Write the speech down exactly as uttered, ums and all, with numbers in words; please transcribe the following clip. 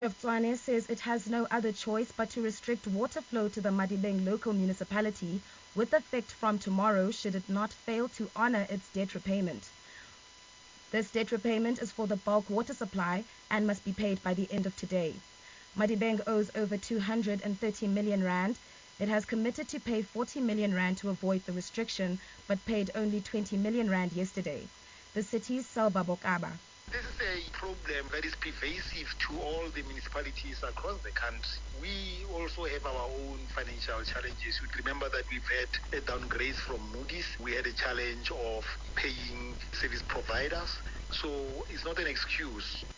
of Tshwane says it has no other choice but to restrict water flow to the Madibeng local municipality with effect from tomorrow should it not fail to honor its debt repayment. This debt repayment is for the bulk water supply and must be paid by the end of today. Madibeng owes over two hundred thirty million rand. It has committed to pay forty million rand to avoid the restriction, but paid only twenty million rand yesterday. The city's Selba Bokaba. This is a problem that is pervasive to all the municipalities across the country. We also have our own financial challenges. You remember that we've had a downgrade from Moody's. We had a challenge of paying service providers. So it's not an excuse.